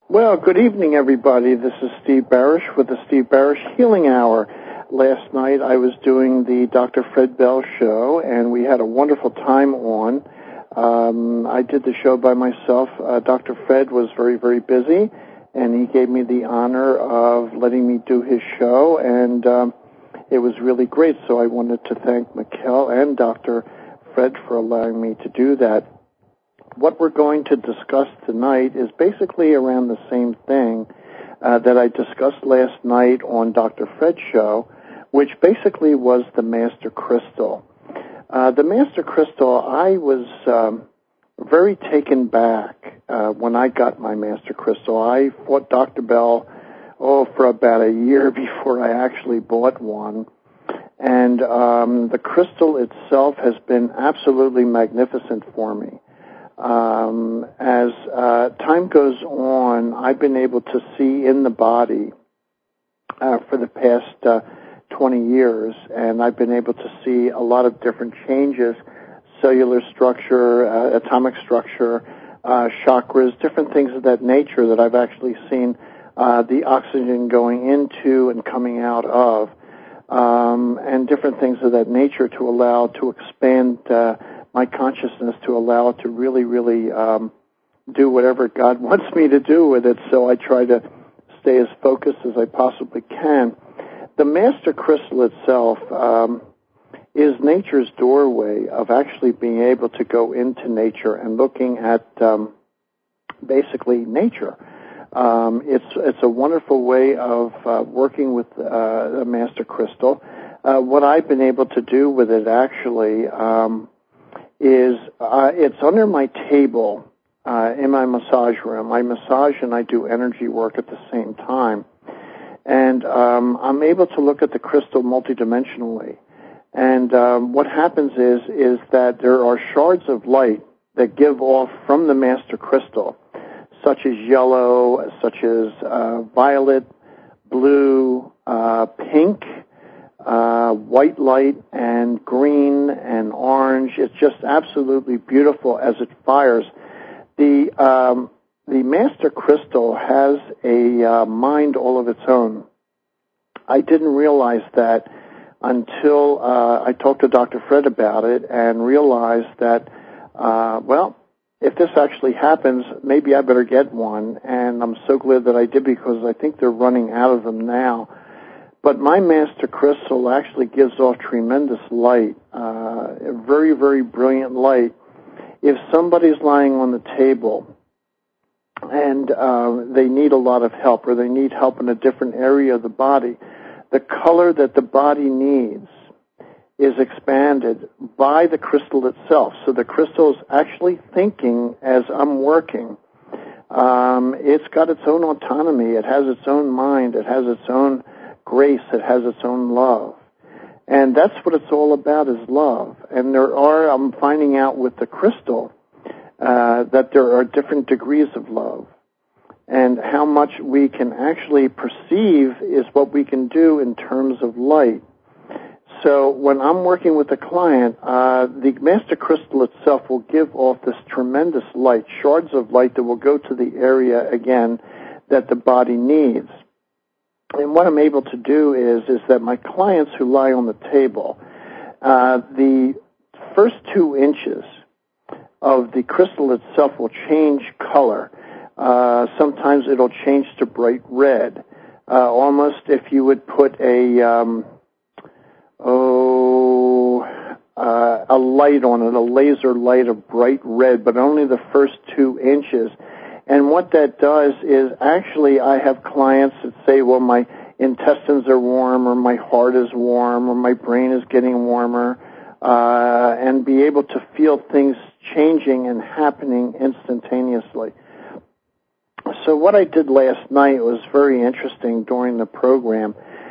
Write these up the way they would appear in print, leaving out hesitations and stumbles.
Well, good evening, everybody. This is Steve Barish with the Steve Barish Healing Hour. Last night I was doing the Dr. Fred Bell show, and we had a wonderful time on. I did the show by myself. Dr. Fred was very, very busy, and he gave me the honor of letting me do his show, and it was really great. So I wanted to thank Mikkel and Dr. Fred for allowing me to do that. What we're going to discuss tonight is basically around the same thing that I discussed last night on Dr. Fred's show, which basically was the Master Crystal. The Master Crystal, I was very taken back when I got my Master Crystal. I fought Dr. Bell for about a year before I actually bought one. And the crystal itself has been absolutely magnificent for me. As time goes on, I've been able to see in the body for the past 20 years, and I've been able to see a lot of different changes, cellular structure, atomic structure, chakras, different things of that nature that I've actually seen the oxygen going into and coming out of, and different things of that nature to allow to expand my consciousness, to allow it to really, really do whatever God wants me to do with it. So I try to stay as focused as I possibly can. The Master Crystal itself is nature's doorway of actually being able to go into nature and looking at basically nature. It's a wonderful way of working with the Master Crystal. What I've been able to do with it actually is it's under my table in my massage room. I massage and I do energy work at the same time. And I'm able to look at the crystal multidimensionally. And what happens is that there are shards of light that give off from the Master Crystal, such as yellow, such as violet, blue, pink, white light, and green and orange. It's just absolutely beautiful as it fires. The Master Crystal has a mind all of its own. I didn't realize that until I talked to Dr. Fred about it and realized that, if this actually happens, maybe I better get one. And I'm so glad that I did, because I think they're running out of them now. But my Master Crystal actually gives off tremendous light, a very, very brilliant light. If somebody's lying on the table and they need a lot of help, or they need help in a different area of the body, the color that the body needs is expanded by the crystal itself. So the crystal is actually thinking as I'm working. It's got its own autonomy. It has its own mind. It has its own grace. It has its own love. And that's what it's all about, is love. And I'm finding out with the crystal that there are different degrees of love. And how much we can actually perceive is what we can do in terms of light. So when I'm working with a client, the Master Crystal itself will give off this tremendous light, shards of light that will go to the area, again, that the body needs. And what I'm able to do is that my clients who lie on the table, the first 2 inches of the crystal itself will change color. Sometimes it'll change to bright red. Almost if you would put a light on it, a laser light of bright red, but only the first 2 inches. And what that does is, actually, I have clients that say, well, my intestines are warm, or my heart is warm, or my brain is getting warmer, and be able to feel things changing and happening instantaneously. So what I did last night was very interesting during the program.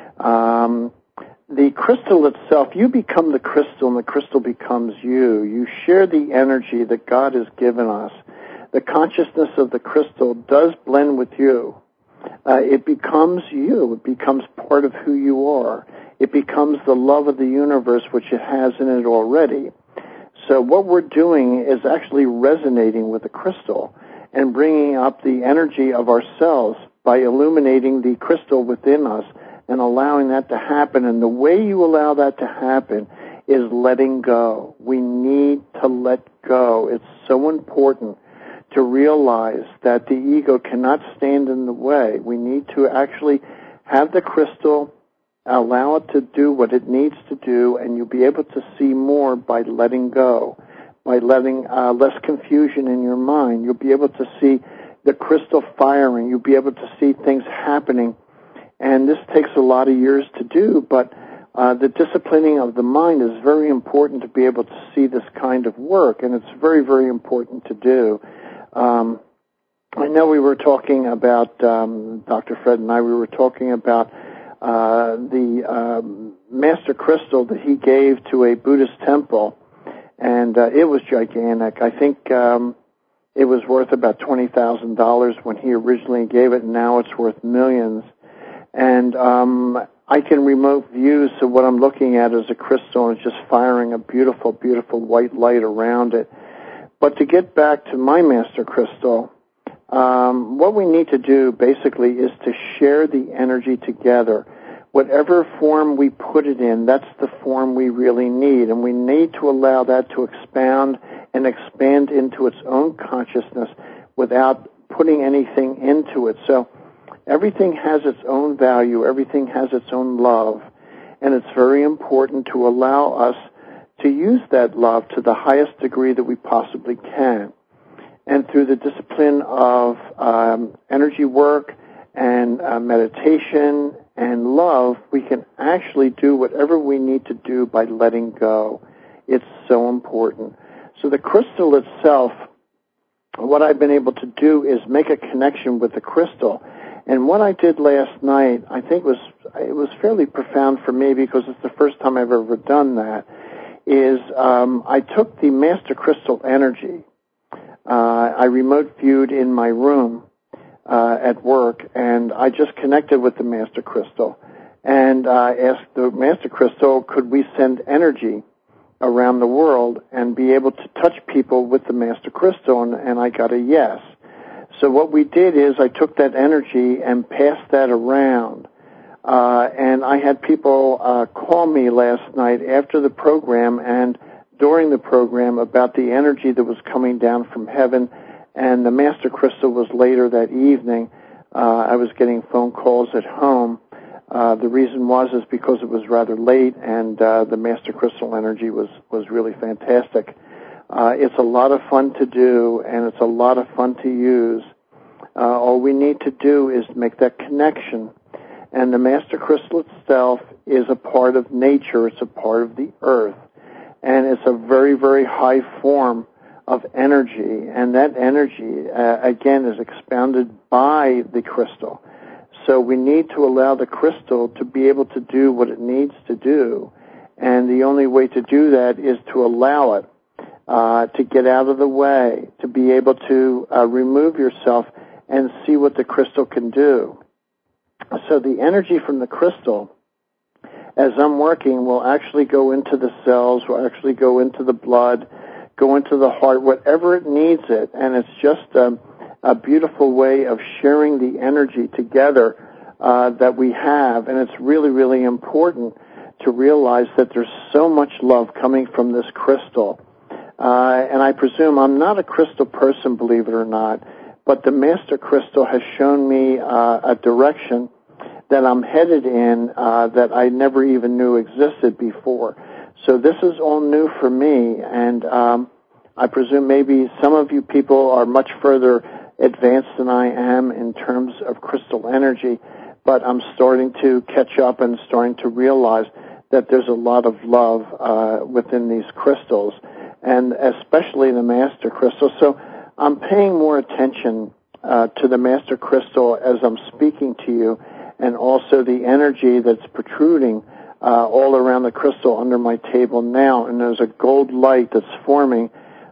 The crystal itself, you become the crystal and the crystal becomes you. You share the energy that God has given us. The consciousness of the crystal does blend with you. It becomes you. It becomes part of who you are. It becomes the love of the universe, which it has in it already. So what we're doing is actually resonating with the crystal. and bringing up the energy of ourselves by illuminating the crystal within us and allowing that to happen. And the way you allow that to happen is letting go. We need to let go. It's so important to realize that the ego cannot stand in the way. We need to actually have the crystal, allow it to do what it needs to do, and you'll be able to see more by letting go, by letting less confusion in your mind. You'll be able to see the crystal firing. You'll be able to see things happening. And this takes a lot of years to do, but the disciplining of the mind is very important to be able to see this kind of work, and it's very, very important to do. I know we were talking about, Dr. Fred and I, we were talking about the master crystal that he gave to a Buddhist temple, and it was gigantic. I think it was worth about $20,000 when he originally gave it, and now it's worth millions. And I can remote view, so what I'm looking at is a crystal, and it's just firing a beautiful, beautiful white light around it. But to get back to my master crystal, what we need to do basically is to share the energy together. Whatever form we put it in, that's the form we really need, and we need to allow that to expound and expand into its own consciousness without putting anything into it. So everything has its own value, everything has its own love, and it's very important to allow us to use that love to the highest degree that we possibly can. And through the discipline of energy work and meditation and love, we can actually do whatever we need to do by letting go. It's so important. So the crystal itself, what I've been able to do is make a connection with the crystal. And what I did last night, I think it was fairly profound for me because it's the first time I've ever done that, is I took the master crystal energy. I remote viewed in my room at work, and I just connected with the master crystal and asked the master crystal, could we send energy around the world and be able to touch people with the master crystal, and I got a yes. So what we did is I took that energy and passed that around, and I had people call me last night after the program and during the program about the energy that was coming down from heaven, and the master crystal was later that evening. I was getting phone calls at home. The reason is because it was rather late, and the master crystal energy was really fantastic. It's a lot of fun to do, and it's a lot of fun to use. All we need to do is make that connection. And the master crystal itself is a part of nature. It's a part of the earth. And it's a very, very high form of energy. And that energy, again, is expounded by the crystal. So we need to allow the crystal to be able to do what it needs to do. And the only way to do that is to allow it to get out of the way, to be able to remove yourself and see what the crystal can do. So the energy from the crystal, as I'm working, will actually go into the cells, will actually go into the blood, go into the heart, whatever it needs it. And it's just a beautiful way of sharing the energy together that we have. And it's really, really important to realize that there's so much love coming from this crystal. And I presume I'm not a crystal person, believe it or not, but the master crystal has shown me a direction that I'm headed in that I never even knew existed before. So this is all new for me, and I presume maybe some of you people are much further advanced than I am in terms of crystal energy, but I'm starting to catch up and starting to realize that there's a lot of love within these crystals, and especially the master crystal. So I'm paying more attention to the master crystal as I'm speaking to you, and also the energy that's protruding all around the crystal under my table now. And there's a gold light that's forming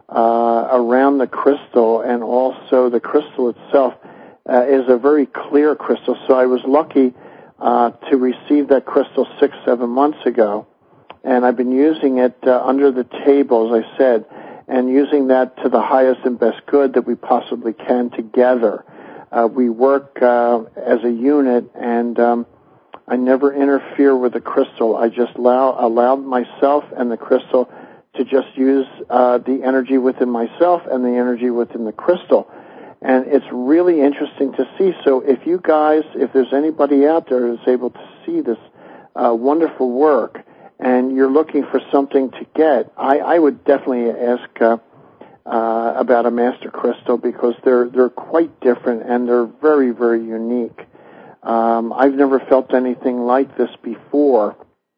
around the crystal, and also the crystal itself is a very clear crystal. So I was lucky to receive that crystal 6-7 months ago, and I've been using it under the table, as I said. and using that to the highest and best good that we possibly can together. We work as a unit, and I never interfere with the crystal. I just allow myself and the crystal to just use the energy within myself and the energy within the crystal. And it's really interesting to see. So if there's anybody out there who's able to see this wonderful work, and you're looking for something to get, I would definitely ask about a master crystal, because they're quite different and they're very, very unique. I've never felt anything like this before,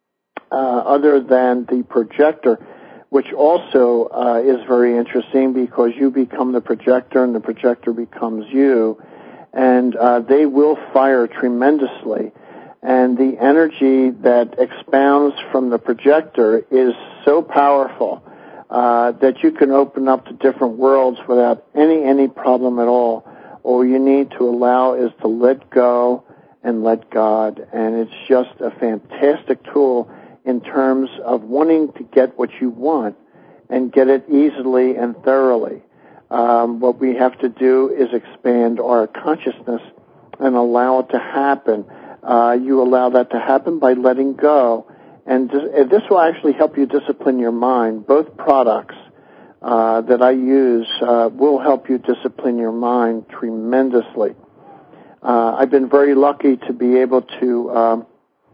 other than the projector, which also is very interesting, because you become the projector and the projector becomes you, and they will fire tremendously. And the energy that expounds from the projector is so powerful that you can open up to different worlds without any problem at all. All you need to allow is to let go and let God. And it's just a fantastic tool in terms of wanting to get what you want and get it easily and thoroughly. What we have to do is expand our consciousness and allow it to happen. You allow that to happen by letting go. And this will actually help you discipline your mind. Both products that I use will help you discipline your mind tremendously. I've been very lucky to be able to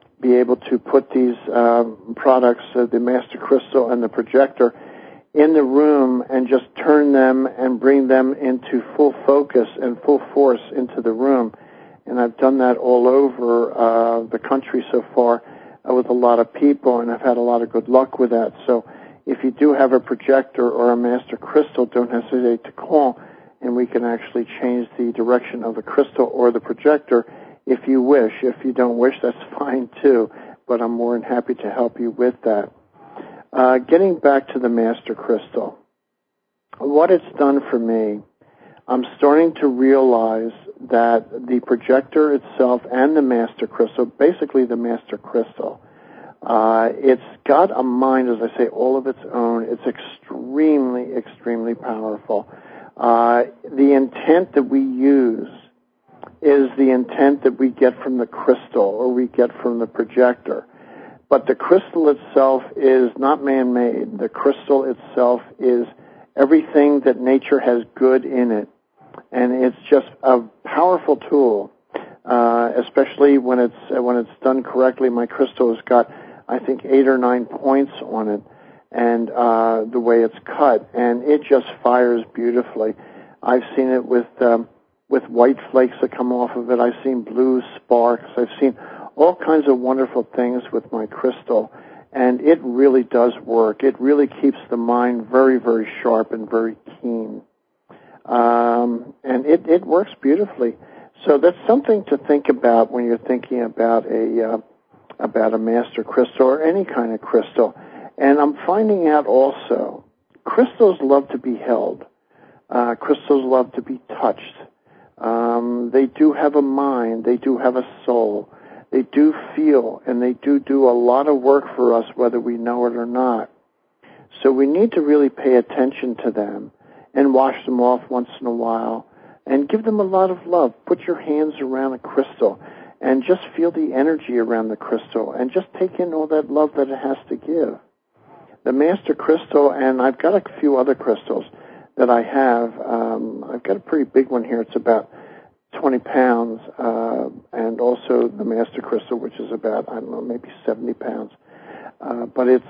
put these products, the Master Crystal and the projector, in the room and just turn them and bring them into full focus and full force into the room. And I've done that all over the country so far with a lot of people, and I've had a lot of good luck with that. So if you do have a projector or a Master Crystal, don't hesitate to call, and we can actually change the direction of the crystal or the projector if you wish. If you don't wish, that's fine too, but I'm more than happy to help you with that. Getting back to the Master Crystal, what it's done for me, I'm starting to realize that the projector itself and the Master Crystal, basically the Master Crystal, it's got a mind, as I say, all of its own. It's extremely, extremely powerful. The intent that we use is the intent that we get from the crystal or we get from the projector. But the crystal itself is not man-made. The crystal itself is everything that nature has good in it. And it's just a powerful tool, especially when it's done correctly. My crystal has got, I think, 8 or 9 points on it, and the way it's cut, and it just fires beautifully. I've seen it with white flakes that come off of it. I've seen blue sparks. I've seen all kinds of wonderful things with my crystal, and it really does work. It really keeps the mind very, very sharp and very keen. And it works beautifully. So that's something to think about when you're thinking about a Master Crystal or any kind of crystal. And I'm finding out also, crystals love to be held. Crystals love to be touched. They do have a mind. They do have a soul. They do feel, and they do a lot of work for us, whether we know it or not. So we need to really pay attention to them and wash them off once in a while and give them a lot of love. Put your hands around a crystal and just feel the energy around the crystal and just take in all that love that it has to give. The Master Crystal, and I've got a few other crystals that I have. I've got a pretty big one here. It's about 20 pounds, and also the Master Crystal, which is about, I don't know, maybe 70 pounds. But it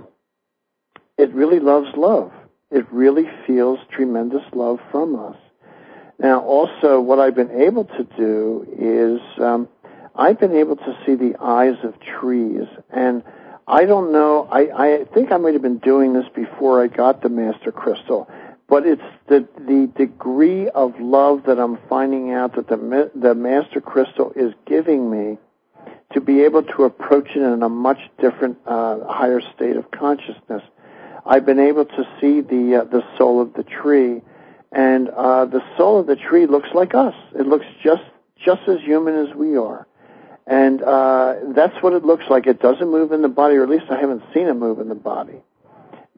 really loves love. It really feels tremendous love from us. Now, also, what I've been able to do is I've been able to see the eyes of trees, and I don't know, I think I might have been doing this before I got the Master Crystal, but it's the degree of love that I'm finding out that the Master Crystal is giving me to be able to approach it in a much different, higher state of consciousness. I've been able to see the soul of the tree, and the soul of the tree looks like us. It looks just as human as we are. And that's what it looks like. It doesn't move in the body, or at least I haven't seen it move in the body.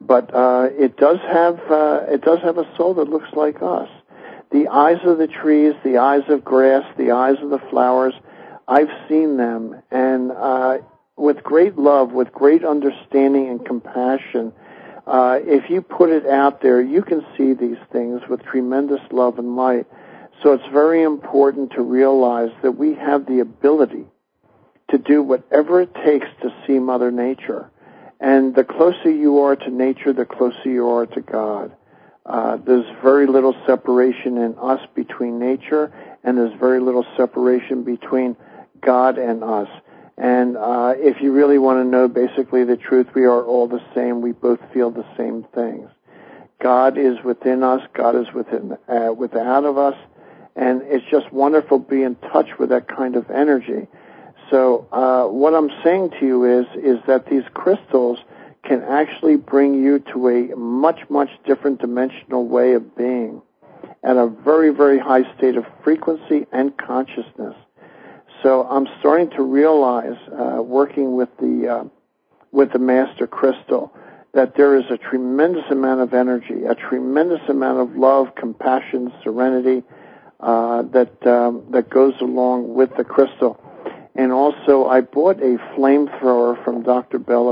but it does have a soul that looks like us. The eyes of the trees, the eyes of grass, the eyes of the flowers, I've seen them, and with great love, with great understanding and compassion, if you put it out there, you can see these things with tremendous love and light. So it's very important to realize that we have the ability to do whatever it takes to see Mother Nature. And the closer you are to nature, the closer you are to God. There's very little separation in us between nature, and there's very little separation between God and us. And if you really want to know basically the truth, we are all the same. We both feel the same things. God is within us. God is without of us. And it's just wonderful to be in touch with that kind of energy. So what I'm saying to you is that these crystals can actually bring you to a much, much different dimensional way of being at a very, very high state of frequency and consciousness. So I'm starting to realize, working with the Master Crystal, that there is a tremendous amount of energy, a tremendous amount of love, compassion, serenity that goes along with the crystal. And also, I bought a flamethrower from Dr. Bell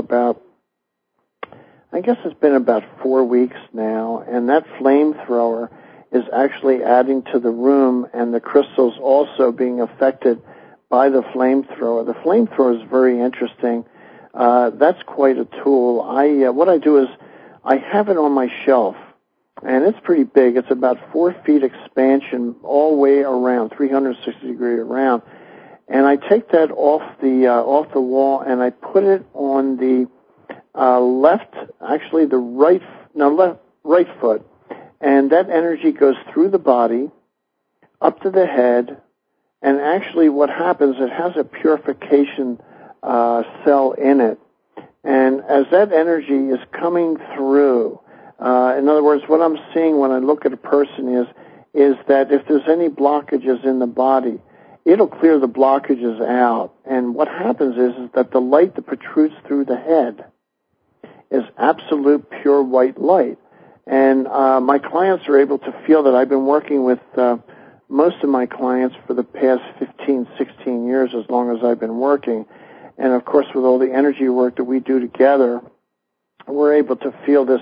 I guess it's been about 4 weeks now, and that flamethrower is actually adding to the room, and the crystals also being affected by the flamethrower. The flamethrower is very interesting. That's quite a tool. What I do is I have it on my shelf, and it's pretty big. It's about 4 feet expansion all the way around, 360 degree around. And I take that off the wall, and I put it on the right foot, and that energy goes through the body, up to the head, and actually what happens, it has a purification cell in it. And as that energy is coming through, in other words, what I'm seeing when I look at a person is that if there's any blockages in the body, it'll clear the blockages out. And what happens is that the light that protrudes through the head is absolute pure white light. And my clients are able to feel that. I've been working with most of my clients for the past 15, 16 years, as long as I've been working. And, of course, with all the energy work that we do together, we're able to feel this,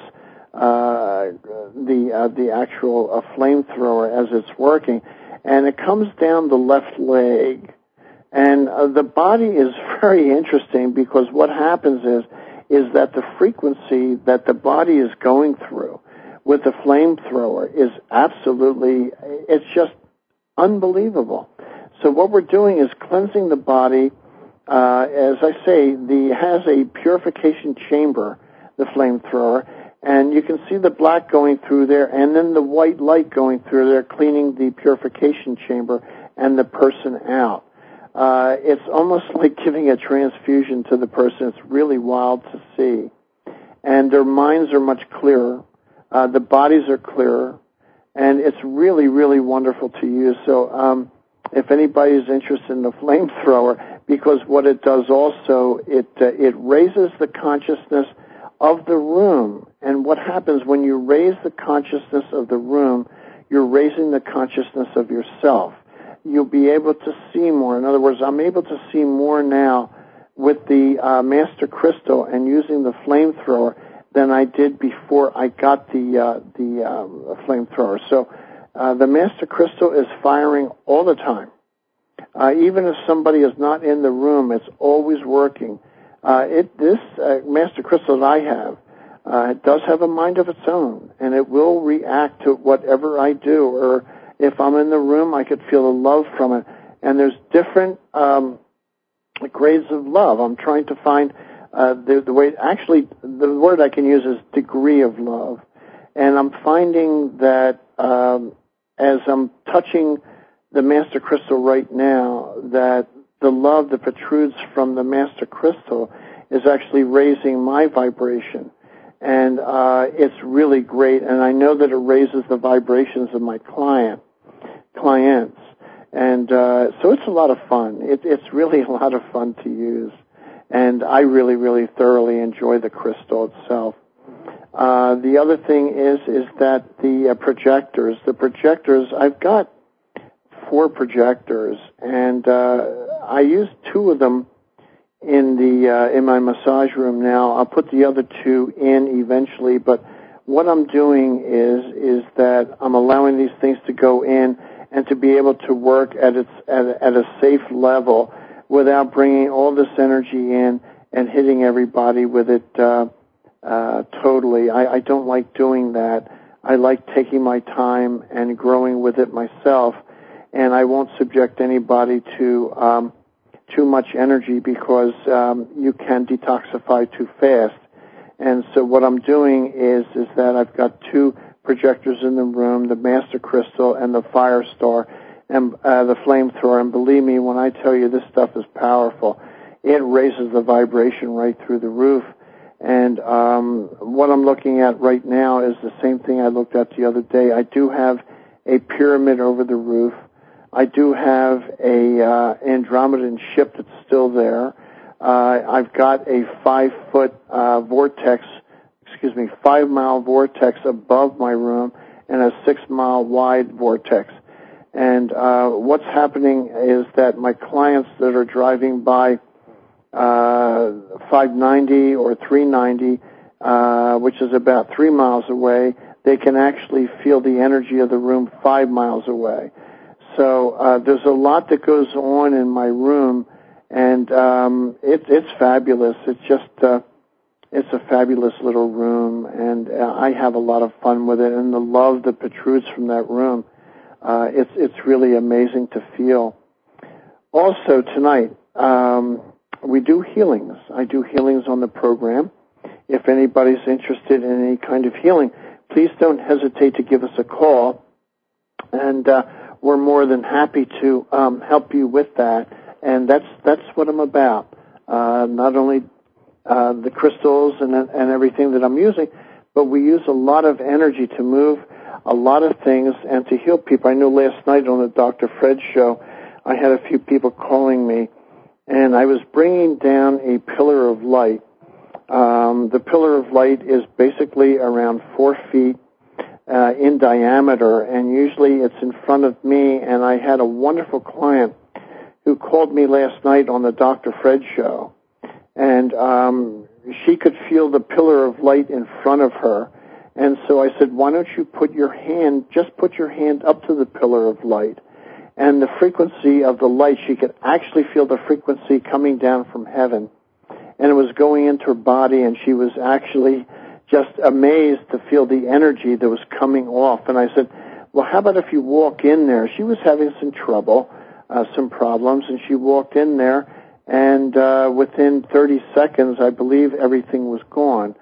the actual flamethrower as it's working. And it comes down the left leg. And the body is very interesting, because what happens is that the frequency that the body is going through with the flamethrower is absolutely, it's just unbelievable. So what we're doing is cleansing the body. As I say, has a purification chamber, the flamethrower, and you can see the black going through there, and then the white light going through there, cleaning the purification chamber and the person out. It's almost like giving a transfusion to the person. It's really wild to see. And their minds are much clearer. The bodies are clearer. And it's really, really wonderful to use. So if anybody is interested in the flamethrower, because what it does also, it raises the consciousness of the room. And what happens when you raise the consciousness of the room, you're raising the consciousness of yourself. You'll be able to see more. In other words, I'm able to see more now with the Master Crystal and using the flamethrower than I did before I got the flamethrower. So the Master Crystal is firing all the time. Even if somebody is not in the room, it's always working. This Master Crystal that I have, it does have a mind of its own, and it will react to whatever I do. Or if I'm in the room, I could feel the love from it. And there's different grades of love. I'm trying to find the way. Actually, the word I can use is degree of love. And I'm finding that as I'm touching the Master Crystal right now, that the love that protrudes from the Master Crystal is actually raising my vibration. And it's really great. And I know that it raises the vibrations of my clients. And so it's a lot of fun. It's really a lot of fun to use. And I really, really thoroughly enjoy the crystal itself. The other thing is that the projectors, I've got 4 projectors, and I use 2 of them in my massage room now. I'll put the other 2 in eventually, but what I'm doing is that I'm allowing these things to go in and to be able to work at a safe level without bringing all this energy in and hitting everybody with it totally. I don't like doing that. I like taking my time and growing with it myself, and I won't subject anybody to too much energy because you can detoxify too fast. And so what I'm doing is that I've got 2 projectors in the room, the Master Crystal and the Firestar, and the Flamethrower. And believe me, when I tell you this stuff is powerful, it raises the vibration right through the roof. And what I'm looking at right now is the same thing I looked at the other day. I do have a pyramid over the roof. I do have a Andromedan ship that's still there. I've got a 5-mile vortex above my room and a 6-mile wide vortex. And what's happening is that my clients that are driving by 590 or 390, which is about 3 miles away, they can actually feel the energy of the room 5 miles away. So there's a lot that goes on in my room, and it's fabulous. It's just it's a fabulous little room, and I have a lot of fun with it. And the love that protrudes from that room, it's really amazing to feel. Also tonight, we do healings. I do healings on the program. If anybody's interested in any kind of healing, please don't hesitate to give us a call, and we're more than happy to help you with that. And that's what I'm about. Not only the crystals and everything that I'm using, but we use a lot of energy to move a lot of things and to heal people. I know last night on the Dr. Fred show, I had a few people calling me, and I was bringing down a pillar of light. The pillar of light is basically around 4 feet in diameter, and usually it's in front of me. And I had a wonderful client who called me last night on the Dr. Fred show, and she could feel the pillar of light in front of her. And so I said, why don't you put your hand up to the pillar of light, and the frequency of the light, she could actually feel the frequency coming down from heaven, and it was going into her body, and she was actually just amazed to feel the energy that was coming off. And I said, well, how about if you walk in there? She was having some trouble, some problems, and she walked in there, and within 30 seconds, I believe everything was gone.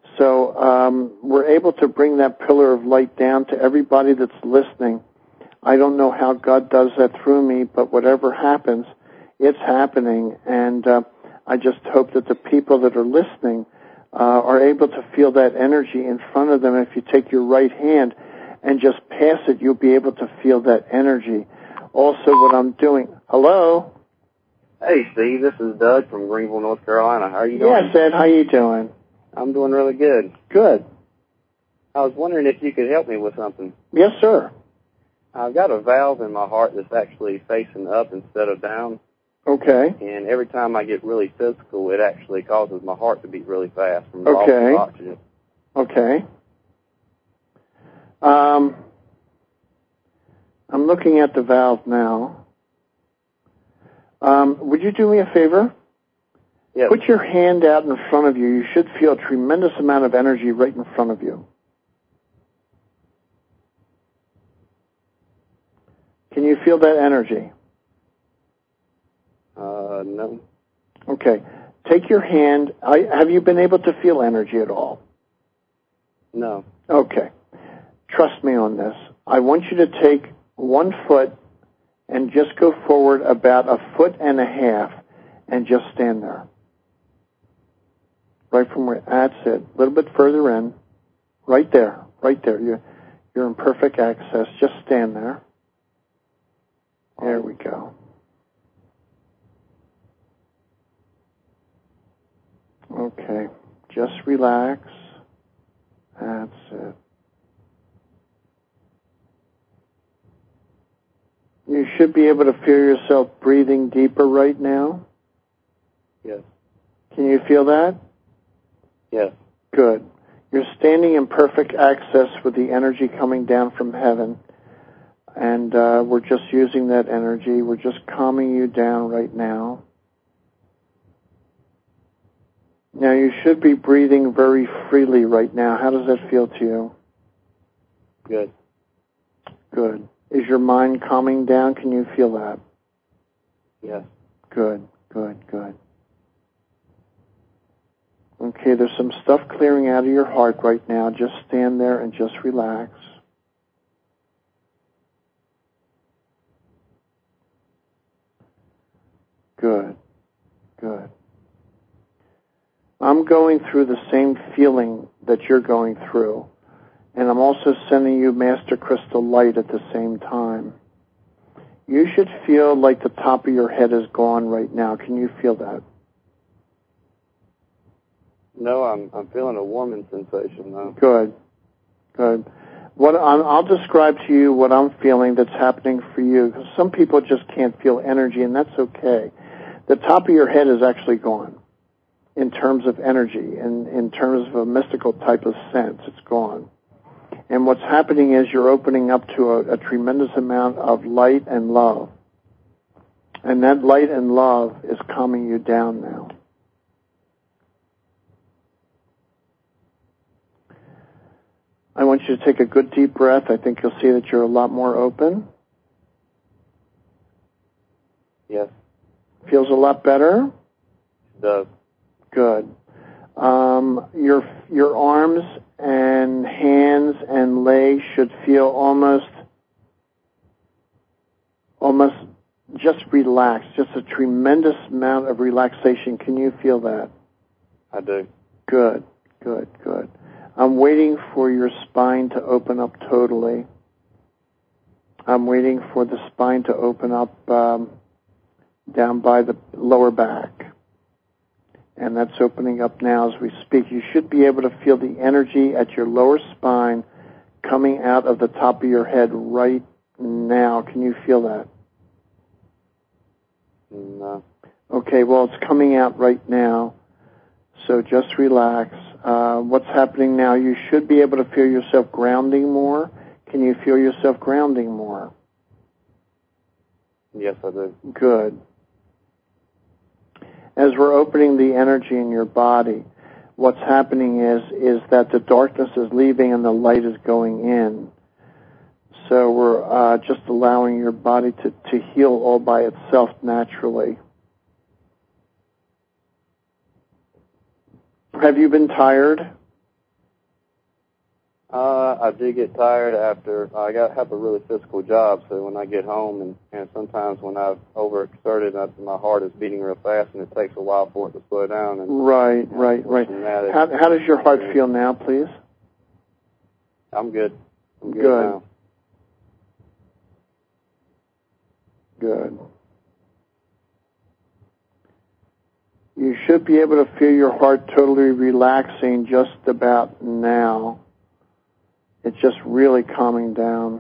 So we're able to bring that pillar of light down to everybody that's listening. I don't know how God does that through me, but whatever happens, it's happening. And I just hope that the people that are listening are able to feel that energy in front of them. If you take your right hand and just pass it, you'll be able to feel that energy. Also, what I'm doing... Hello? Hey, Steve, this is Doug from Greenville, North Carolina. How are you doing? Yes, Ed, how you doing? I'm doing really good. Good. I was wondering if you could help me with something. Yes, sir. I've got a valve in my heart that's actually facing up instead of down. Okay. And every time I get really physical, it actually causes my heart to beat really fast from the loss of oxygen. Okay. I'm looking at the valve now. Would you do me a favor? Yes. Put your hand out in front of you. You should feel a tremendous amount of energy right in front of you. Can you feel that energy? No. Okay. Take your hand. Have you been able to feel energy at all? No. Okay. Trust me on this. I want you to take 1 foot and just go forward about 1.5 feet and just stand there. Right from where, that's it. A little bit further in. Right there. Right there. You're in perfect access. Just stand there. There we go. Okay. Just relax. That's it. You should be able to feel yourself breathing deeper right now. Yes. Can you feel that? Yes. Good. You're standing in perfect access with the energy coming down from heaven. And we're just using that energy. We're just calming you down right now. Now, you should be breathing very freely right now. How does that feel to you? Good. Good. Is your mind calming down? Can you feel that? Yes. Good, good, good. Okay, there's some stuff clearing out of your heart right now. Just stand there and just relax. Good, good. I'm going through the same feeling that you're going through, and I'm also sending you Master Crystal Light at the same time. You should feel like the top of your head is gone right now. Can you feel that? No, I'm feeling a warming sensation though. Good, good. I'll describe to you what I'm feeling that's happening for you, because some people just can't feel energy, and that's okay. The top of your head is actually gone in terms of energy, and in terms of a mystical type of sense, it's gone. And what's happening is you're opening up to a tremendous amount of light and love. And that light and love is calming you down now. I want you to take a good deep breath. I think you'll see that you're a lot more open. Yes. Feels a lot better? It does. Good. Your arms and hands and legs should feel almost just relaxed, just a tremendous amount of relaxation. Can you feel that? I do. Good, good, good. I'm waiting for your spine to open up totally. I'm waiting for the spine to open up down by the lower back. And that's opening up now as we speak. You should be able to feel the energy at your lower spine coming out of the top of your head right now. Can you feel that? No. Okay, well, it's coming out right now. So just relax. What's happening now? You should be able to feel yourself grounding more. Can you feel yourself grounding more? Yes, I do. Good. As we're opening the energy in your body, what's happening is that the darkness is leaving and the light is going in. So we're just allowing your body to heal all by itself naturally. Have you been tired? I do get tired after I have a really physical job, so when I get home and sometimes when I've overexerted, my heart is beating real fast, and it takes a while for it to slow down. And, right. How does your heart feel now, please? I'm good. I'm good now. Good. You should be able to feel your heart totally relaxing just about now. It's just really calming down.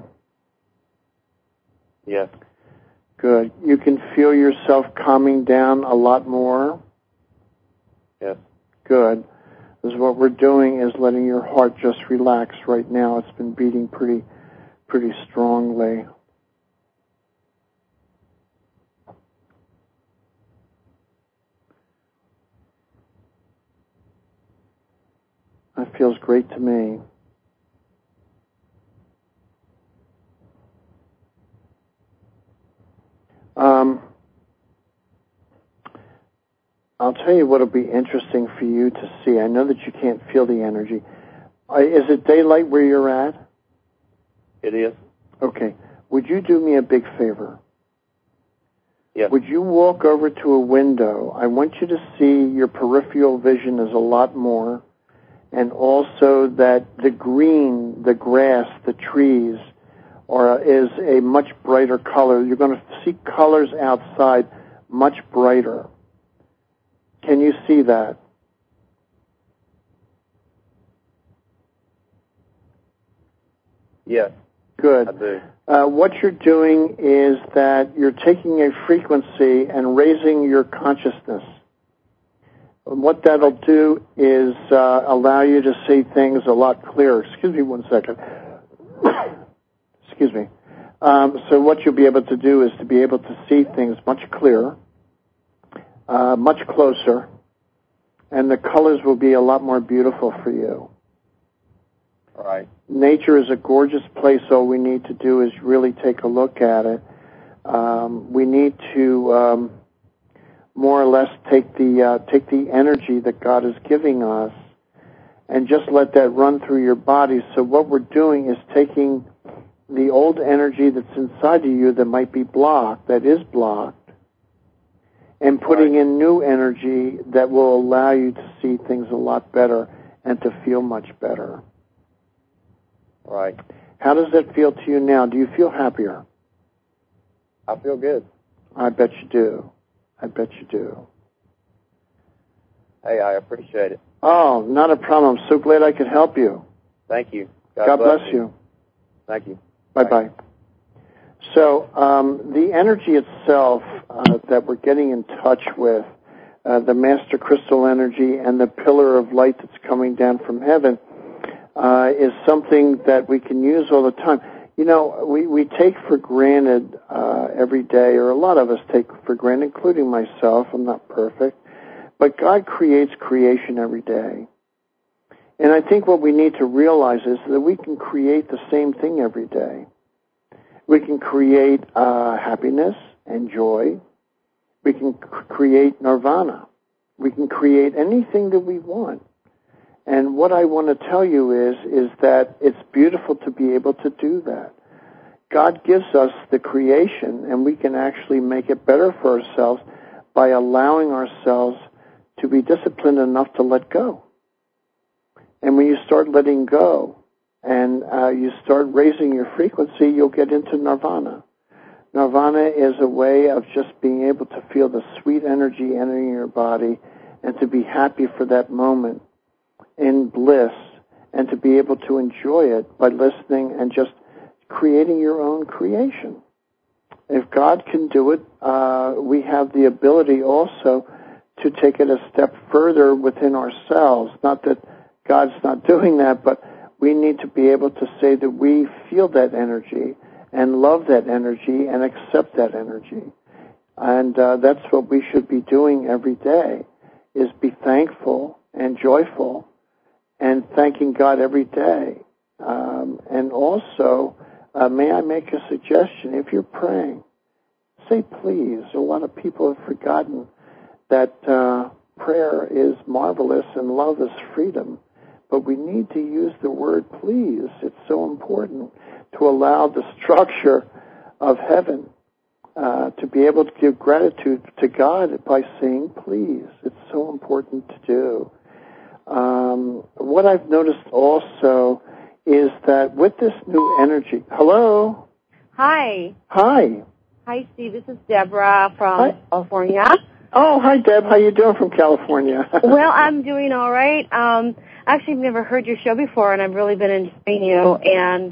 Yes. Good. You can feel yourself calming down a lot more. Yes. Good. Because what we're doing is letting your heart just relax right now. It's been beating pretty strongly. That feels great to me. I'll tell you what will be interesting for you to see. I know that you can't feel the energy. Is it daylight where you're at? It is. Okay. Would you do me a big favor? Yes. Would you walk over to a window? I want you to see your peripheral vision is a lot more, and also that the green, the grass, the trees is a much brighter color. You're going to see colors outside much brighter. Can you see that? Yes. Good. I do. What you're doing is that you're taking a frequency and raising your consciousness. And what that'll do is allow you to see things a lot clearer. Excuse me one second. Excuse me. So what you'll be able to do is to be able to see things much clearer, much closer, and the colors will be a lot more beautiful for you. All right. Nature is a gorgeous place. All we need to do is really take a look at it. We need to more or less take the energy that God is giving us and just let that run through your body. So what we're doing is taking the old energy that's inside of you that might be blocked, that is blocked, and putting in new energy that will allow you to see things a lot better and to feel much better. Right. How does that feel to you now? Do you feel happier? I feel good. I bet you do. I bet you do. Hey, I appreciate it. Oh, not a problem. I'm so glad I could help you. Thank you. God bless you. Thank you. Bye-bye. So the energy itself that we're getting in touch with, the master crystal energy and the pillar of light that's coming down from heaven, is something that we can use all the time. You know, we take for granted every day, or a lot of us take for granted, including myself. I'm not perfect. But God creates creation every day. And I think what we need to realize is that we can create the same thing every day. We can create happiness and joy. We can create nirvana. We can create anything that we want. And what I want to tell you is that it's beautiful to be able to do that. God gives us the creation, and we can actually make it better for ourselves by allowing ourselves to be disciplined enough to let go. And when you start letting go and you start raising your frequency, you'll get into nirvana. Nirvana is a way of just being able to feel the sweet energy entering your body and to be happy for that moment in bliss and to be able to enjoy it by listening and just creating your own creation. If God can do it, we have the ability also to take it a step further within ourselves. Not that God's not doing that, but we need to be able to say that we feel that energy and love that energy and accept that energy. And that's what we should be doing every day, is be thankful and joyful and thanking God every day. And also, may I make a suggestion? If you're praying, say please. A lot of people have forgotten that prayer is marvelous and love is freedom. But we need to use the word please. It's so important to allow the structure of heaven to be able to give gratitude to God by saying please. It's so important to do. What I've noticed also is that with this new energy... Hello? Hi. Hi. Hi, Steve. This is Deborah from California. Oh, hi, Deb. How you doing from California? Well, I'm doing all right. Actually, I've never heard your show before, and I've really been enjoying you. And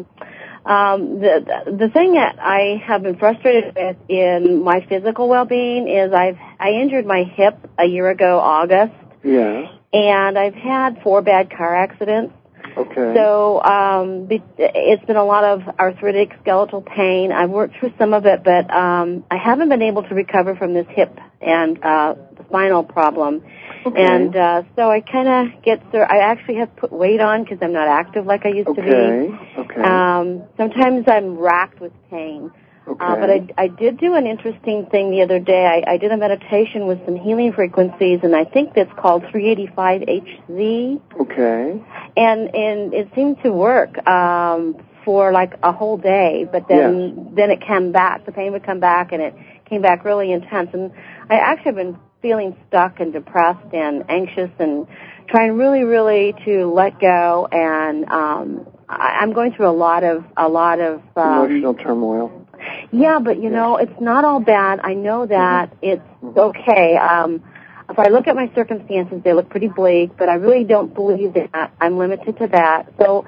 the thing that I have been frustrated with in my physical well-being is I injured my hip a year ago, August. Yeah. And I've had 4 bad car accidents. Okay. So it's been a lot of arthritic skeletal pain. I've worked through some of it, but I haven't been able to recover from this hip and spinal problem. Okay. And so I kind of get through. I actually have put weight on because I'm not active like I used to be. Okay. Sometimes I'm racked with pain. Okay. But I did do an interesting thing the other day. I did a meditation with some healing frequencies, and I think that's called 385 HZ. Okay. And it seemed to work for like a whole day, but then it came back. The pain would come back, and it came back really intense. And I actually have been feeling stuck and depressed and anxious and trying really, really to let go. And I'm going through a lot of emotional turmoil. Yeah, but you know, it's not all bad. I know that it's okay. If I look at my circumstances, they look pretty bleak, but I really don't believe that I'm limited to that. So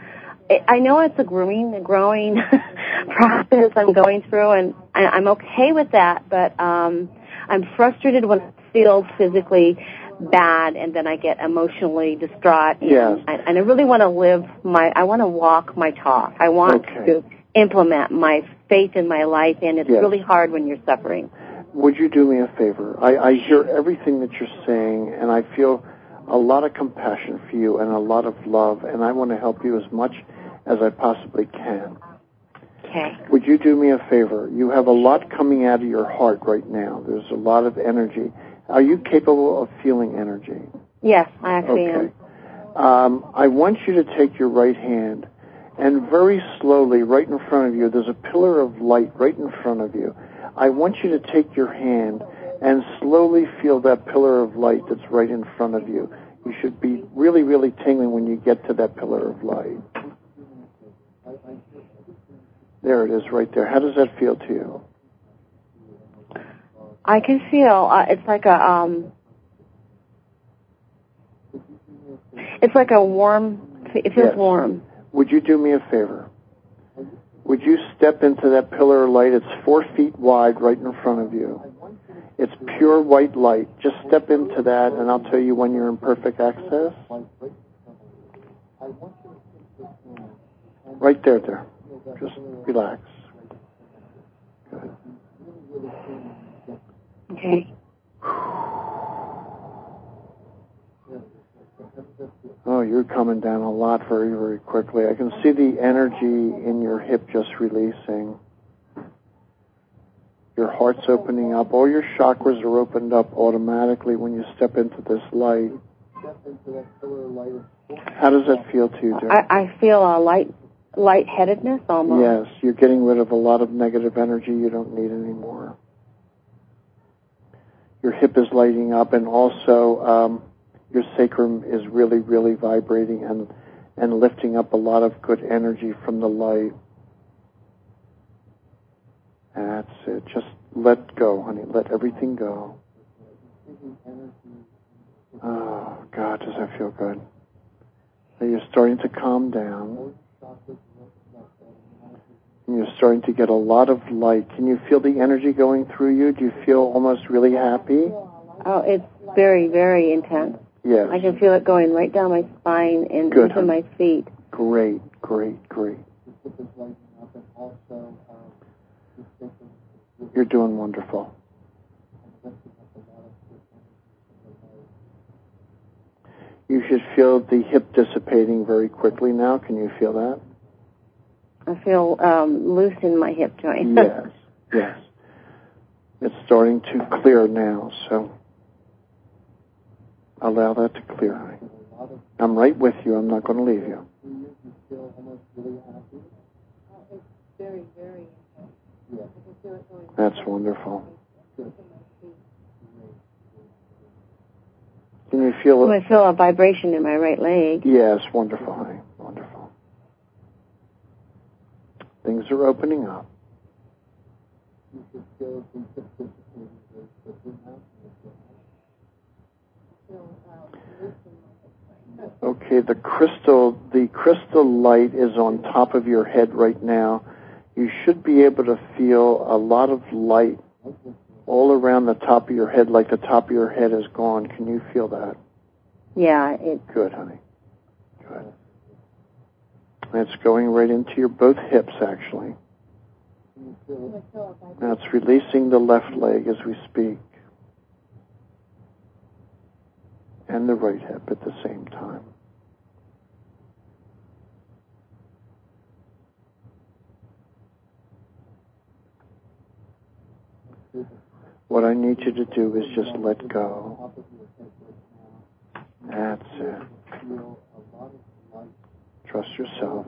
I know it's a growing process I'm going through, and I'm okay with that, but I'm frustrated when it feels physically bad, and then I get emotionally distraught. Yes. And I really want to I want to walk my talk. I want to implement my faith in my life, and it's really hard when you're suffering. Would you do me a favor? I hear everything that you're saying, and I feel a lot of compassion for you and a lot of love, and I want to help you as much as I possibly can. Okay. Would you do me a favor? You have a lot coming out of your heart right now. There's a lot of energy. Are you capable of feeling energy? Yes, I actually am. I want you to take your right hand, and very slowly, right in front of you, there's a pillar of light right in front of you. I want you to take your hand and slowly feel that pillar of light that's right in front of you. You should be really, really tingling when you get to that pillar of light. There it is right there. How does that feel to you? I can feel, it's like a warm, it feels warm. Would you do me a favor? Would you step into that pillar of light? It's 4 feet wide right in front of you. It's pure white light. Just step into that, and I'll tell you when you're in perfect access. Right there. Just relax. Good. Okay. Oh, you're coming down a lot very, very quickly. I can see the energy in your hip just releasing. Your heart's opening up. All your chakras are opened up automatically when you step into this light. How does that feel to you, dear? I feel a lightheadedness almost. Yes, you're getting rid of a lot of negative energy you don't need anymore. Your hip is lighting up, and also your sacrum is really, really vibrating and lifting up a lot of good energy from the light. That's it. Just let go, honey. Let everything go. Oh, God, does that feel good? Now you're starting to calm down. And you're starting to get a lot of light. Can you feel the energy going through you? Do you feel almost really happy? Oh, it's very, very intense. Yes. I can feel it going right down my spine and into my feet. Great. You're doing wonderful. You should feel the hip dissipating very quickly now. Can you feel that? I feel loose in my hip joint. Yes. It's starting to clear now, so allow that to clear, honey. I'm right with you. I'm not going to leave you. It's very, very intense. That's wonderful. Can you feel it? I feel a vibration in my right leg. Yes, wonderful, honey. Wonderful. Things are opening up. Okay, the crystal light is on top of your head right now. You should be able to feel a lot of light all around the top of your head, like the top of your head is gone. Can you feel that? Yeah. Good, honey. Good. And it's going right into your both hips, actually. Now it's releasing the left leg as we speak. And the right hip at the same time. What I need you to do is just let go. That's it. Trust yourself.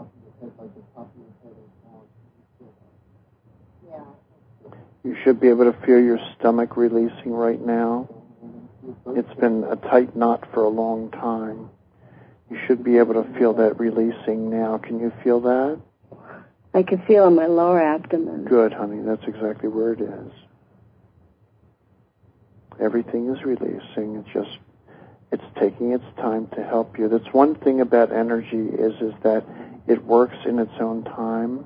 You should be able to feel your stomach releasing right now. It's been a tight knot for a long time. You should be able to feel that releasing now. Can you feel that? I can feel in my lower abdomen. Good, honey. That's exactly where it is. Everything is releasing. It's just It's taking its time to help you. That's one thing about energy is that it works in its own time,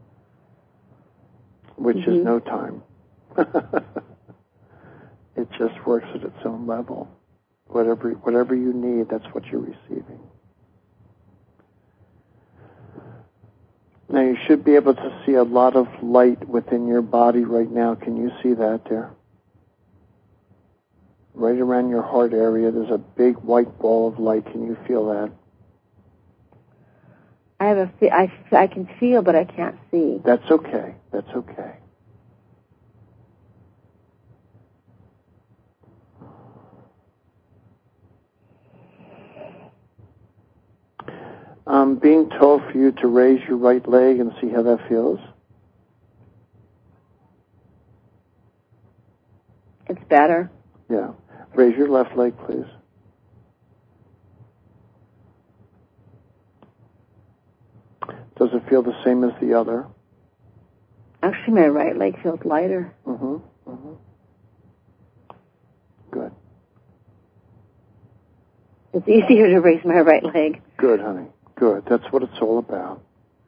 which is no time. It just works at its own level. Whatever you need, that's what you're receiving. Now, you should be able to see a lot of light within your body right now. Can you see that there? Right around your heart area, there's a big white ball of light. Can you feel that? I can feel, but I can't see. That's okay. That's okay. I'm being told for you to raise your right leg and see how that feels. It's better. Yeah. Raise your left leg, please. Does it feel the same as the other? Actually, my right leg feels lighter. Good. It's easier to raise my right leg. Good, honey. Good. That's what it's all about.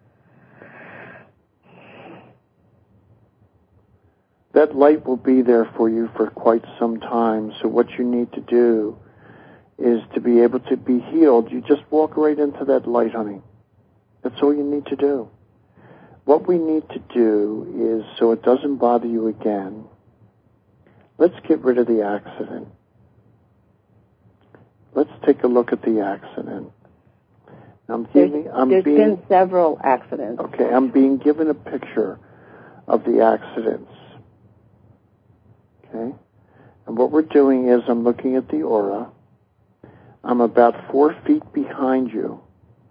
That light will be there for you for quite some time. So what you need to do is to be able to be healed. You just walk right into that light, honey. That's all you need to do. What we need to do is, so it doesn't bother you again, let's get rid of the accident. Let's take a look at the accident. There's been several accidents. Okay, I'm being given a picture of the accidents. Okay? And what we're doing is I'm looking at the aura. I'm about 4 feet behind you.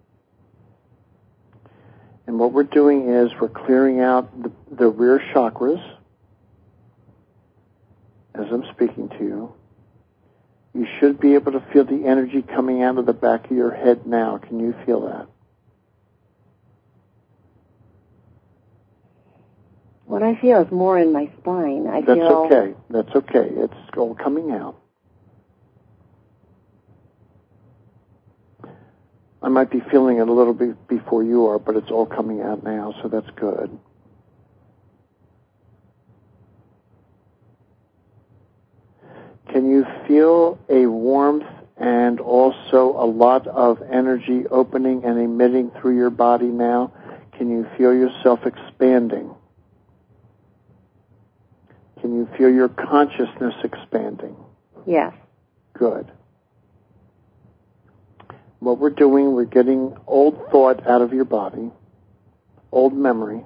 And what we're doing is we're clearing out the rear chakras as I'm speaking to you. You should be able to feel the energy coming out of the back of your head now. Can you feel that? What I feel is more in my spine. That's okay. That's okay. It's all coming out. I might be feeling it a little bit before you are, but it's all coming out now, so that's good. Can you feel a warmth and also a lot of energy opening and emitting through your body now? Can you feel yourself expanding? Can you feel your consciousness expanding? Yes. Good. What we're doing, we're getting old thought out of your body, old memory.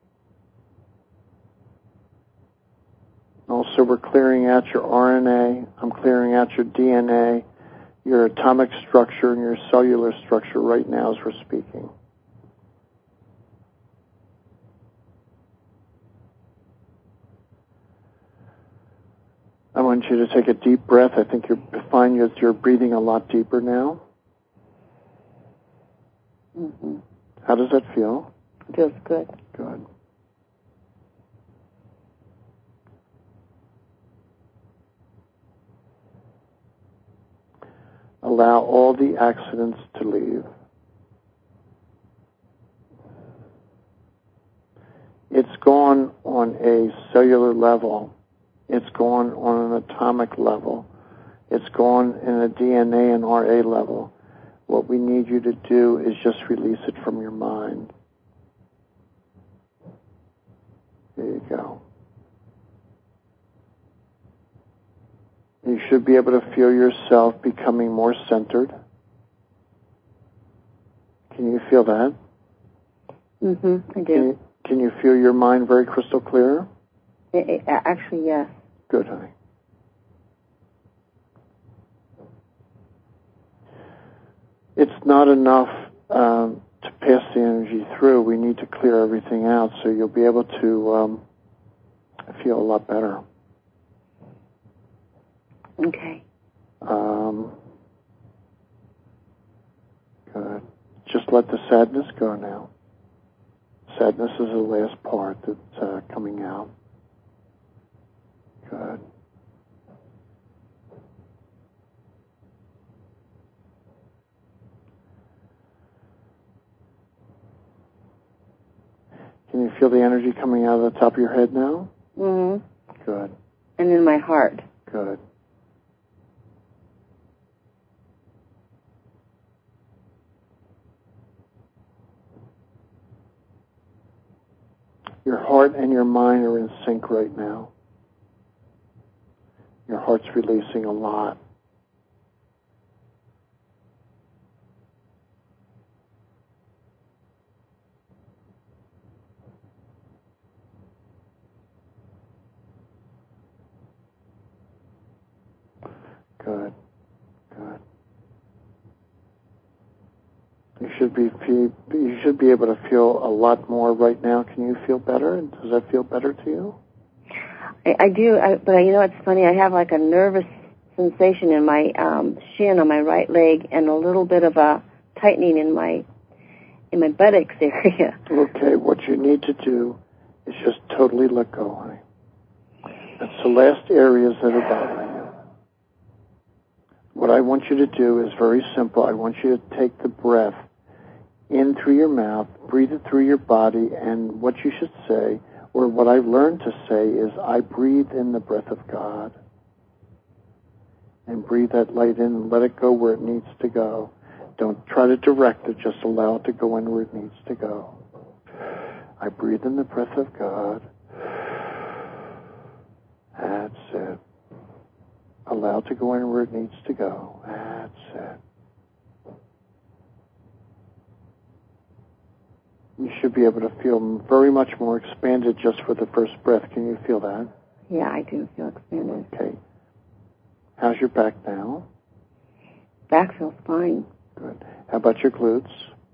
Also, we're clearing out your RNA. I'm clearing out your DNA, your atomic structure, and your cellular structure right now as we're speaking. I want you to take a deep breath. I think you'll find that you're breathing a lot deeper now. How does that feel? Feels good. Good. Allow all the accidents to leave. It's gone on a cellular level. It's gone on an atomic level. It's gone in a DNA and RA level. What we need you to do is just release it from your mind. There you go. You should be able to feel yourself becoming more centered. Can you feel that? I do. Can you feel your mind very crystal clear? Actually, yes. Good, honey. It's not enough to pass the energy through. We need to clear everything out so you'll be able to feel a lot better. Okay. Good. Just let the sadness go now. Sadness is the last part that's coming out. Good. Can you feel the energy coming out of the top of your head now? Mm-hmm. Good. And in my heart. Good. Your heart and your mind are in sync right now. Your heart's releasing a lot. Good. Good. You should be able to feel a lot more right now. Can you feel better? Does that feel better to you? I do, but you know, it's funny. I have like a nervous sensation in my shin on my right leg, and a little bit of a tightening in my buttocks area. Okay, what you need to do is just totally let go, honey. That's the last areas that are bothering you. What I want you to do is very simple. I want you to take the breath in through your mouth, breathe it through your body, and what you should say, or what I've learned to say, is I breathe in the breath of God. And breathe that light in and let it go where it needs to go. Don't try to direct it, just allow it to go in where it needs to go. I breathe in the breath of God. That's it. Allow it to go in where it needs to go. That's it. You should be able to feel very much more expanded just with the first breath. Can you feel that? Yeah, I do feel expanded. Okay. How's your back now? Back feels fine. Good. How about your glutes?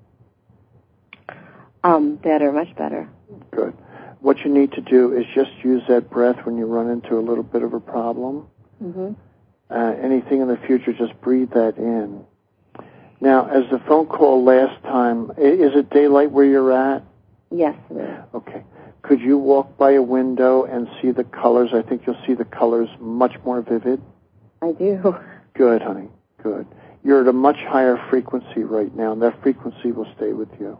Better, much better. Good. What you need to do is just use that breath when you run into a little bit of a problem. Mm-hmm. Anything in the future, just breathe that in. Now, as the phone call last time, is it daylight where you're at? Yes, it is. Okay. Could you walk by a window and see the colors? I think you'll see the colors much more vivid. I do. Good, honey. Good. You're at a much higher frequency right now, and that frequency will stay with you.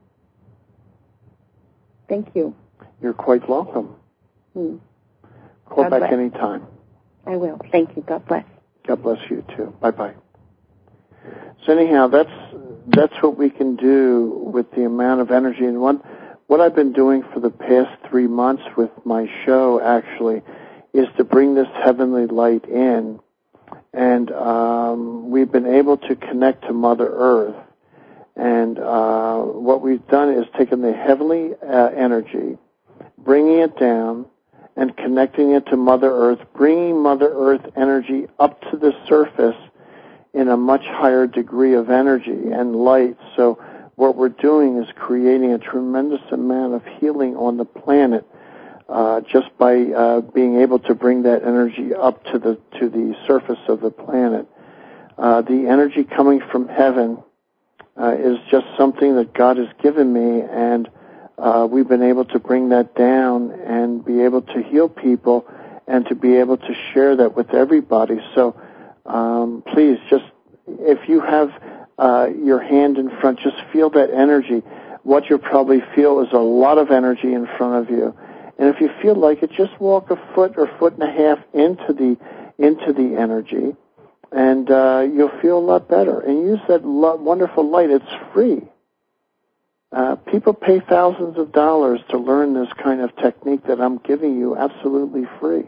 Thank you. You're quite welcome. Hmm. Call God back bless. anytime. I will. Thank you. God bless. God bless you, too. Bye-bye. So anyhow, that's what we can do with the amount of energy. And what I've been doing for the past 3 months with my show, actually, is to bring this heavenly light in. And we've been able to connect to Mother Earth. And what we've done is taken the heavenly energy, bringing it down, and connecting it to Mother Earth, bringing Mother Earth energy up to the surface in a much higher degree of energy and light. So what we're doing is creating a tremendous amount of healing on the planet just by being able to bring that energy up to the surface of the planet. The energy coming from heaven is just something that God has given me, and we've been able to bring that down and be able to heal people and to be able to share that with everybody. So please, just if you have your hand in front, just feel that energy. What you'll probably feel is a lot of energy in front of you. And if you feel like it, just walk a foot or foot and a half into the energy, and you'll feel a lot better. And use that wonderful light. It's free. People pay thousands of dollars to learn this kind of technique that I'm giving you absolutely free.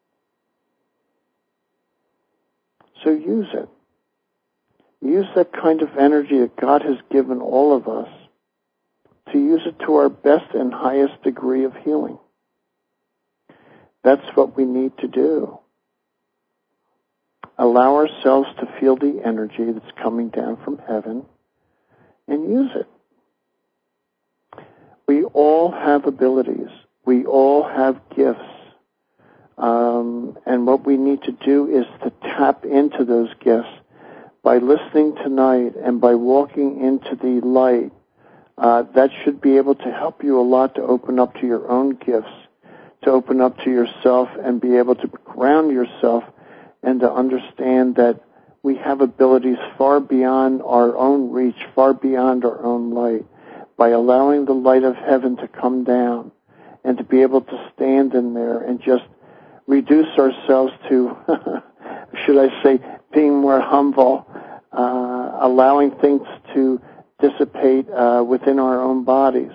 So use it. Use that kind of energy that God has given all of us to use it to our best and highest degree of healing. That's what we need to do. Allow ourselves to feel the energy that's coming down from heaven and use it. We all have abilities. We all have gifts. And what we need to do is to tap into those gifts by listening tonight and by walking into the light. That should be able to help you a lot to open up to your own gifts, to open up to yourself and be able to ground yourself and to understand that we have abilities far beyond our own reach, far beyond our own light. by allowing the light of heaven to come down and to be able to stand in there and just reduce ourselves to, should I say, being more humble, allowing things to dissipate within our own bodies.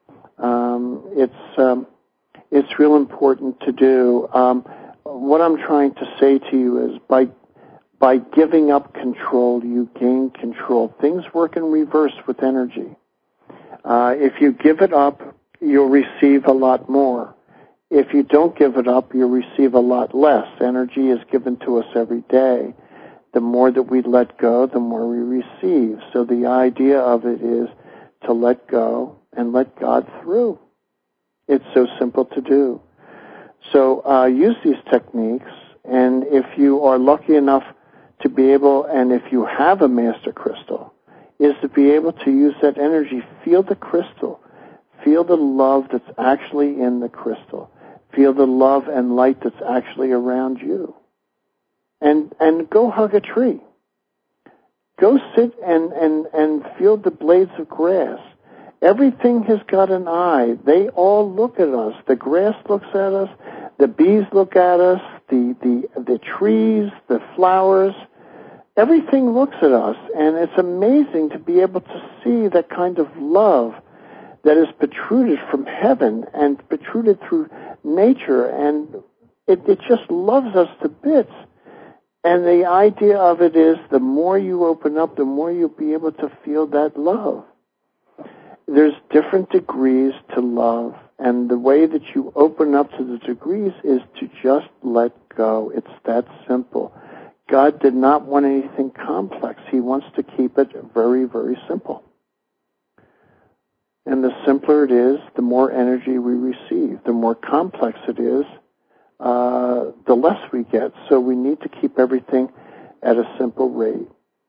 It's real important to do. What I'm trying to say to you is by giving up control, you gain control. Things work in reverse with energy. If you give it up, you'll receive a lot more. If you don't give it up, you'll receive a lot less. Energy is given to us every day. The more that we let go, the more we receive. So the idea of it is to let go and let God through. It's so simple to do. So use these techniques, and if you are lucky enough to be able, and if you have a master crystal, is to be able to use that energy. Feel the crystal. Feel the love that's actually in the crystal. Feel the love and light that's actually around you. And go hug a tree. Go sit and feel the blades of grass. Everything has got an eye. They all look at us. The grass looks at us. The bees look at us. The trees, the flowers. Everything looks at us, and it's amazing to be able to see that kind of love that is protruded from heaven and protruded through nature, and it just loves us to bits. And the idea of it is the more you open up, the more you'll be able to feel that love. There's different degrees to love, and the way that you open up to the degrees is to just let go. It's that simple. God did not want anything complex. He wants to keep it very, very simple. And the simpler it is, the more energy we receive. The more complex it is, the less we get. So we need to keep everything at a simple rate.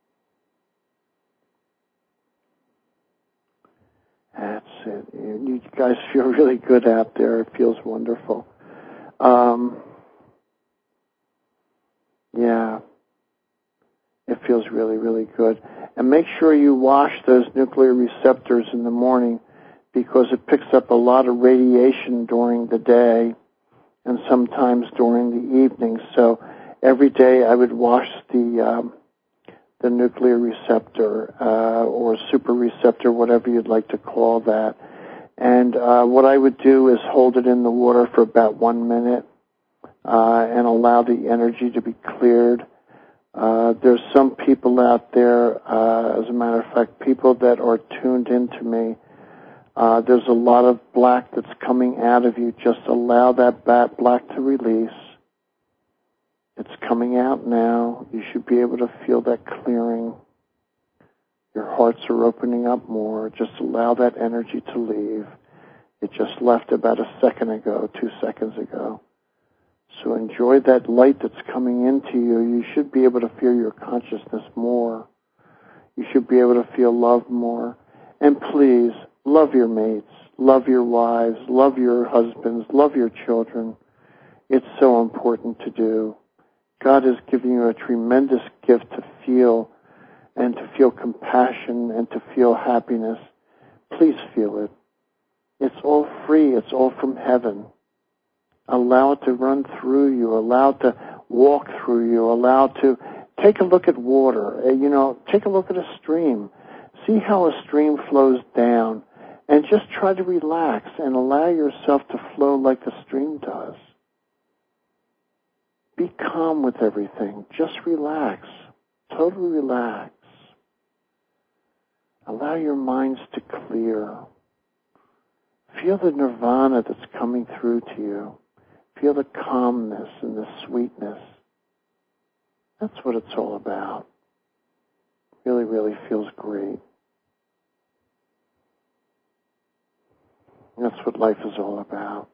That's it. You guys feel really good out there. It feels wonderful. Yeah. It feels really, really good. And make sure you wash those nuclear receptors in the morning, because it picks up a lot of radiation during the day and sometimes during the evening. So every day I would wash the nuclear receptor or super receptor, whatever you'd like to call that. And what I would do is hold it in the water for about 1 minute and allow the energy to be cleared. There's some people out there, as a matter of fact, people that are tuned into me. There's a lot of black that's coming out of you. Just allow that black to release. It's coming out now. You should be able to feel that clearing. Your hearts are opening up more. Just allow that energy to leave. It just left about a second ago, 2 seconds ago. So enjoy that light that's coming into you. You should be able to feel your consciousness more. You should be able to feel love more. And please, love your mates, love your wives, love your husbands, love your children. It's so important to do. God has given you a tremendous gift to feel, and to feel compassion and to feel happiness. Please feel it. It's all free. It's all from heaven. Allow it to run through you. Allow it to walk through you. Allow it to take a look at water. Take a look at a stream. See how a stream flows down, and just try to relax and allow yourself to flow like the stream does. Be calm with everything. Just relax. Totally relax. Allow your minds to clear. Feel the nirvana that's coming through to you. Feel the calmness and the sweetness. That's what it's all about. Really, really feels great. That's what life is all about.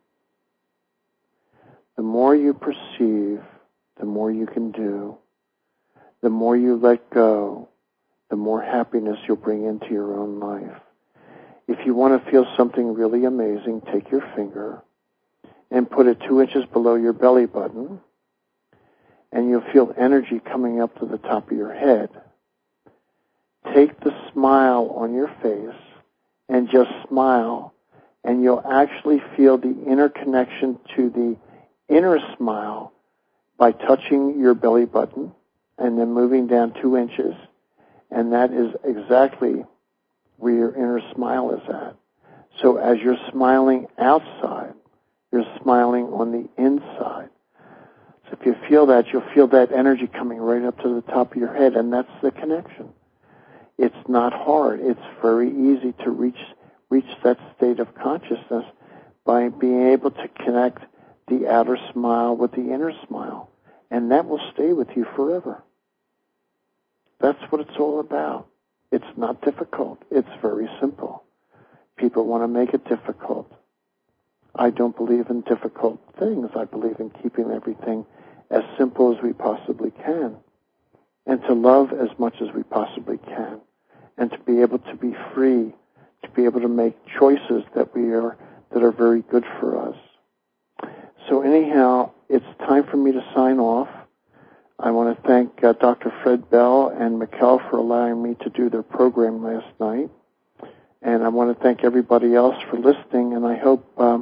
The more you perceive, the more you can do. The more you let go, the more happiness you'll bring into your own life. If you want to feel something really amazing, take your finger and put it 2 inches below your belly button, and you'll feel energy coming up to the top of your head. Take the smile on your face and just smile, and you'll actually feel the inner connection to the inner smile by touching your belly button and then moving down 2 inches, and that is exactly where your inner smile is at. So as you're smiling outside, you're smiling on the inside. So if you feel that, you'll feel that energy coming right up to the top of your head, and that's the connection. It's not hard. It's very easy to reach that state of consciousness by being able to connect the outer smile with the inner smile, and that will stay with you forever. That's what it's all about. It's not difficult. It's very simple. People want to make it difficult. I don't believe in difficult things. I believe in keeping everything as simple as we possibly can, and to love as much as we possibly can, and to be able to be free, to be able to make choices that are very good for us. So anyhow, it's time for me to sign off. I want to thank Dr. Fred Bell and Mikkel for allowing me to do their program last night. And I want to thank everybody else for listening, and I hope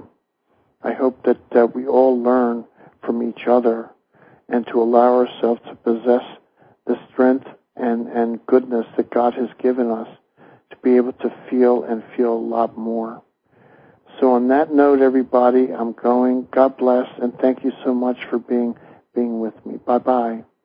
that we all learn from each other and to allow ourselves to possess the strength and goodness that God has given us to be able to feel a lot more. So on that note, everybody, I'm going. God bless, and thank you so much for being with me. Bye-bye.